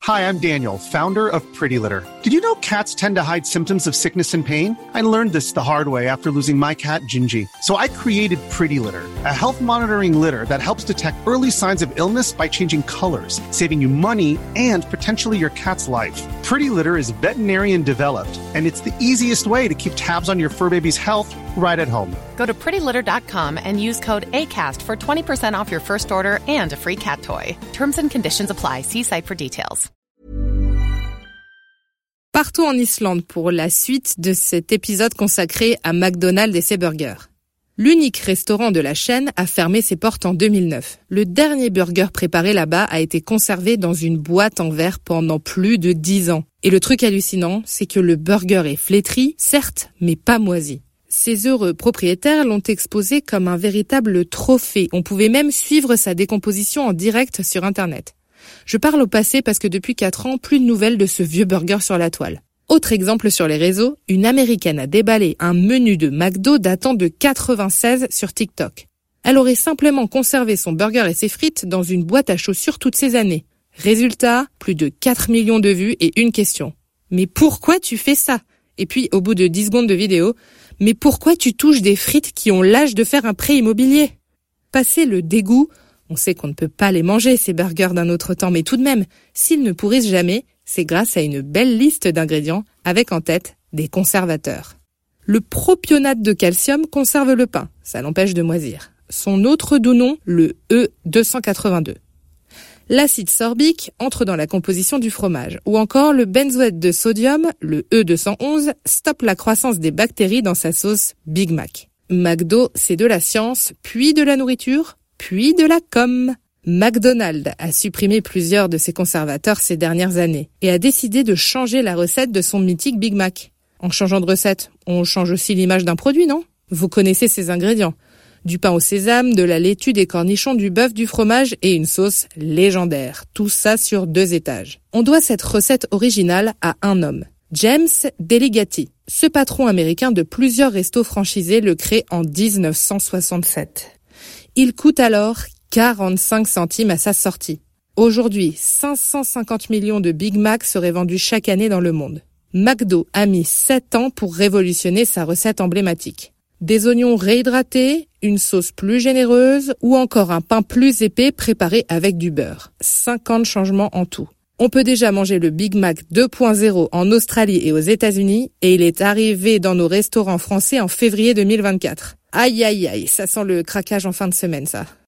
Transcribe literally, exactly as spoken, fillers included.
Hi, I'm Daniel, founder of Pretty Litter. Did you know cats tend to hide symptoms of sickness and pain? I learned this the hard way after losing my cat, Gingy. So I created Pretty Litter, a health monitoring litter that helps detect early signs of illness by changing colors, saving you money and potentially your cat's life. Pretty Litter is veterinarian developed, and it's the easiest way to keep tabs on your fur baby's health right at home. Go to pretty litter dot com and use code ACAST for twenty percent off your first order and a free cat toy. Terms and conditions apply. See site for details. Partons en Islande pour la suite de cet épisode consacré à McDonald's et ses burgers. L'unique restaurant de la chaîne a fermé ses portes en deux mille neuf. Le dernier burger préparé là-bas a été conservé dans une boîte en verre pendant plus de dix ans. Et le truc hallucinant, c'est que le burger est flétri, certes, mais pas moisi. Ses heureux propriétaires l'ont exposé comme un véritable trophée. On pouvait même suivre sa décomposition en direct sur Internet. Je parle au passé parce que depuis quatre ans, plus de nouvelles de ce vieux burger sur la toile. Autre exemple sur les réseaux, une Américaine a déballé un menu de McDo datant de quatre-vingt-seize sur TikTok. Elle aurait simplement conservé son burger et ses frites dans une boîte à chaussures toutes ces années. Résultat, plus de quatre millions de vues et une question. Mais pourquoi tu fais ça ? Et puis, au bout de dix secondes de vidéo, mais pourquoi tu touches des frites qui ont l'âge de faire un prêt immobilier ? Passé le dégoût, on sait qu'on ne peut pas les manger, ces burgers d'un autre temps, mais tout de même, s'ils ne pourrissent jamais, c'est grâce à une belle liste d'ingrédients avec en tête des conservateurs. Le propionate de calcium conserve le pain, ça l'empêche de moisir. Son autre doux nom, le E deux cent quatre-vingt-deux. L'acide sorbique entre dans la composition du fromage, ou encore le benzoate de sodium, le E deux cent onze, stoppe la croissance des bactéries dans sa sauce Big Mac. McDo, c'est de la science, puis de la nourriture, puis de la com. McDonald's a supprimé plusieurs de ses conservateurs ces dernières années et a décidé de changer la recette de son mythique Big Mac. En changeant de recette, on change aussi l'image d'un produit, non ? Vous connaissez ses ingrédients. Du pain au sésame, de la laitue, des cornichons, du bœuf, du fromage et une sauce légendaire. Tout ça sur deux étages. On doit cette recette originale à un homme, James Deligatti. Ce patron américain de plusieurs restos franchisés le crée en dix-neuf cent soixante-sept. Il coûte alors quarante-cinq centimes à sa sortie. Aujourd'hui, cinq cent cinquante millions de Big Mac seraient vendus chaque année dans le monde. McDo a mis sept ans pour révolutionner sa recette emblématique. Des oignons réhydratés, une sauce plus généreuse ou encore un pain plus épais préparé avec du beurre. cinquante changements en tout. On peut déjà manger le Big Mac deux point zéro en Australie et aux États-Unis et il est arrivé dans nos restaurants français en février deux mille vingt-quatre. Aïe aïe aïe, ça sent le craquage en fin de semaine ça.